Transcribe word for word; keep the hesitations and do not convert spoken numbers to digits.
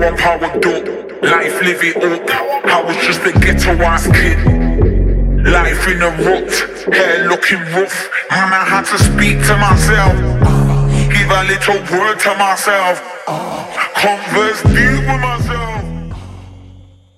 up, I was dope. Life live it up. I was just a ghetto ass kid. Life in a rut, hair looking rough. Man, I had to speak to myself. Give a little word to myself. Converse deep with myself.